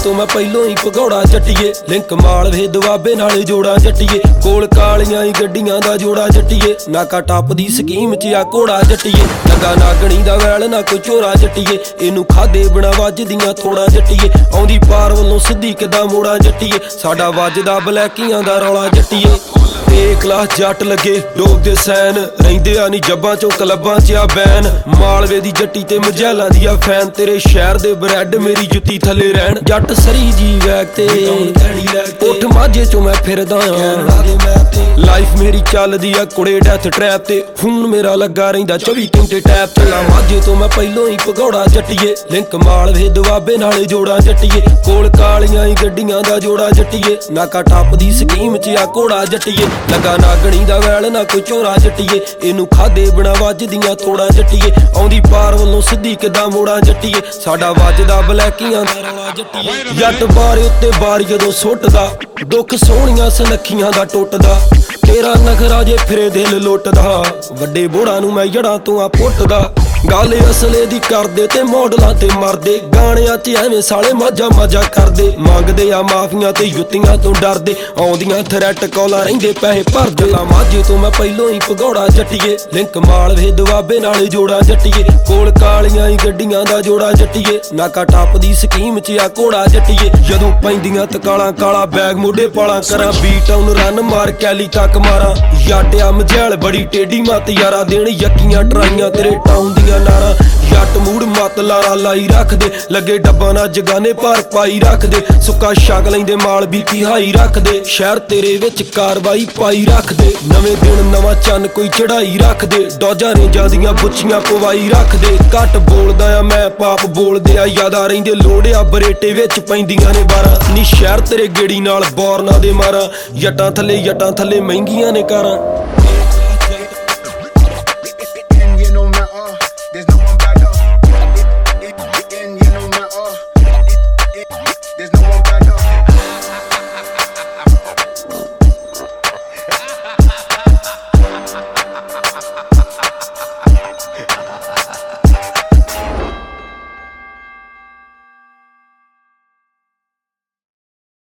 ਤੋਂ ਮੈਂ ਪਹਿਲੋਂ ਹੀ ਭਗੌੜਾ ਜੱਟੀਏ ਲਿੰਕ ਮਾਲਵੇ ਦੁਆਬੇ ਨਾਲੇ ਜੋੜਾ ਜੱਟੀਏ ਕੋਲ ਕਾਲੀਆਂ ਹੀ ਗੱਡੀਆਂ ਦਾ ਜੋੜਾ ਜੱਟੀਏ ਨਾਕਾ ਟੱਪ ਦੀ ਸਕੀਮ 'ਚ ਆ ਘੋੜਾ ਜੱਟੀਏ ਲੱਗਾ ਨਾਗਣੀ ਦਾ ਵੈਲ ਨਾ ਕੋਈ ਚੋਰਾ ਜੱਟੀਏ ਇਹਨੂੰ ਖਾਦੇ ਬਿਨਾ ਵੱਜਦੀਆਂ ਥੋੜਾ ਜੱਟੀਏ ਆਉਂਦੀ ਪਾਰ ਵੱਲੋਂ ਸਿੱਧੀ ਕਿੱਦਾਂ ਮੋੜਾ ਜੱਟੀਏ ਸਾਡਾ ਵੱਜਦਾ ਬਲੈਕੀਆਂ ਦਾ ਰੌਲਾ ਜੱਟੀਏ ਕਲਾਸ ਜੱਟ ਲੱਗੇ ਡੋਬਦੇ ਸੈਨ ਰਹਿੰਦੇ ਆ ਨੀ ਜੱਬਾਂ ਚੋਂ ਕਲੱਬਾਂ 'ਚ ਆ ਬੈਨ ਮਾਲਵੇ ਦੀ ਜੱਟੀ ਤੇ ਮਜੈਲਾਂ ਦੀ ਆ ਫੈਨ ਤੇਰੇ ਸ਼ਹਿਰ ਦੇ ਬਰੈਡ ਮੇਰੀ ਜੁੱਤੀ ਥੱਲੇ ਰਹਿਣ ਜੱਟ ਸਰੀ ਜੀ ਵੈਗ ਤੇ ਉੱਠ ਮਾਝੇ ਚੋਂ ਮੈਂ ਫਿਰਦਾ ਲਾਈਫ ਮੇਰੀ ਚੱਲਦੀ ਆ ਕੁੜੇ ਡੈਥ ਟਰੈਪ ਤੇ ਫੋਨ ਮੇਰਾ ਲੱਗਾ ਰਹਿੰਦਾ 24 ਘੰਟੇ ਟੈਪ ਚੱਲਾ ਮਾਝੇ ਤੋਂ ਮੈਂ ਪਹਿਲੋਂ ਹੀ ਭਗੌੜਾ ਜੱਟੀਏ ਲਿੰਕ ਮਾਲਵੇ ਦੁਆਬੇ ਨਾਲੇ ਜੋੜਾ ਜੱਟੀਏ ਕੋਲ ਕਾਲੀਆਂ ਹੀ ਗੱਡੀਆਂ ਦਾ ਜੋੜਾ ਜੱਟੀਏ ਨਾਕਾ ਟੱਪ ਦੀ ਸਕੀਮ 'ਚ ਆ ਘੋੜਾ ਜੱਟੀਏ ਲੱਗਾ ਨਾਗਣੀ ਦਾ ਵੈਲ ਨਾ ਕੋਈ ਚੋਰਾ ਜੱਟੀਏ ਇਹਨੂੰ ਖਾਦੇ ਬਿਨਾ ਵੱਜਦੀਆਂ ਥੋੜਾ ਜੱਟੀਏ ਆਉਂਦੀ ਪਾਰ ਵੱਲੋਂ ਸਿੱਧੀ ਕਿੱਦਾਂ ਮੋੜਾ ਜੱਟੀਏ ਸਾਡਾ ਵੱਜਦਾ ਬਲੈਕੀਆਂ ਦਾ ਰੌਲਾ ਜੱਟੀਏ ਜੱਟ ਬਾਰੇ ਉੱਤੇ ਬਾਰ ਜਦੋਂ ਸੁੱਟਦਾ ਦੁੱਖ ਸੋਹਣੀਆਂ ਸੁਨੱਖੀਆਂ ਦਾ ਟੁੱਟਦਾ ਤੇਰਾ ਨਖਰਾ ਜੇ ਫਿਰੇ ਦਿਲ ਲੁੱਟਦਾ ਵੱਡੇ ਬੋੜਾਂ ਨੂੰ ਮੈਂ ਜੜਾਂ ਤੋਂ ਆ ਪੁੱਟਦਾ ਗੱਲ ਅਸਲੇ ਦੀ ਕਰਦੇ ਤੇ ਮੋਡਲਾਂ ਤੇ ਮਰਦੇ ਗਾਣਿਆਂ 'ਚ ਐਵੇਂ ਸਾਲੇ ਮਾਝਾ ਕਰਦੇ ਮੰਗਦੇ ਆ ਮਾਫੀਆਂ ਤੇ ਜੁੱਤੀਆਂ ਤੋਂ ਡਰਦੇ ਆਉਂਦੀਆਂ ਥਰੈਟ ਕਾਲਾਂ ਰਹਿੰਦੇ ਪੈਸੇ ਭਰਦੇ ਮਾਝੇ ਤੋਂ ਮੈਂ ਪਹਿਲੋਂ ਹੀ ਭਗੌੜਾ ਜੱਟੀਏ ਲਿੰਕ ਮਾਲਵੇ ਦੁਆਬੇ ਨਾਲੇ ਜੋੜਾ ਜੱਟੀਏ ਕੋਲ ਕਾਲੀਆਂ ਹੀ ਗੱਡੀਆਂ ਦਾ ਜੋੜਾ ਜੱਟੀਏ ਨਾਕਾ ਟੱਪ ਦੀ ਸਕੀਮ 'ਚ ਆ ਘੋੜਾ ਜੱਟੀਏ ਜਦੋਂ ਪੈਂਦੀਆਂ ਤਕਾਲਾਂ ਕਾਲਾ ਬੈਗ ਮੋਢੇ ਪਾਲਾਂ ਕਰਾਂ ਬੀਟ ਆਨ ਰਨ ਮਾਰ ਕੈਲੀ ਤੱਕ ਮਾਰਾਂ ਯਾਟਿਆ ਮਝੈਲ ਬੜੀ ਟੇਢੀ ਮੱਤ ਯਾਰਾ ਦੇਣ ਯੱਕੀਆਂ ਟਰਾਈਆਂ ਤੇਰੇ ਟਾਊਨ ਦੀਆਂ ਨਾਰਾਂ ਜੱਟ ਮੂੜ ਮੱਤ ਲਾਰਾ ਲਾਈ ਰੱਖਦੇ ਲੱਗੇ ਡੱਬਾਂ ਨਾਲ ਜਗਾਨੇ ਭਾਰ ਪਾਈ ਰੱਖਦੇ ਸੁੱਕਾ ਛਕ ਲੈਂਦੇ ਮਾਲ ਬੀਪੀ ਹਾਈ ਰੱਖਦੇ ਸ਼ਹਿਰ ਤੇਰੇ ਵਿੱਚ ਕਾਰਵਾਈ ਪਾਈ ਰੱਖਦੇ ਨਵੇਂ ਦਿਨ ਨਵਾਂ ਚੰਨ ਕੋਈ ਚੜਾਈ ਰੱਖਦੇ ਡੋਜਾਂ ਨੇ ਜਾਂਦੀਆਂ ਬੁੱਛੀਆਂ ਪਵਾਈ ਰੱਖਦੇ ਘੱਟ ਬੋਲਦਾ ਆ ਮੈਂ ਪਾਪ ਬੋਲਦੇ ਆ ਯਾਦਾ ਰਹਿੰਦੇ ਲੋੜਿਆ ਬਰੇਟੇ ਵਿੱਚ ਪੈਂਦੀਆਂ ਨੇ 12 ਨੀ ਸ਼ਹਿਰ ਤੇਰੇ ਗੇੜੀ ਨਾਲ ਬੋਰਨਾਂ ਦੇ ਮਾਰਾਂ ਜੱਟਾਂ ਥੱਲੇ ਮਹਿੰਗੀਆਂ ਨੇ ਕਾਰਾਂ।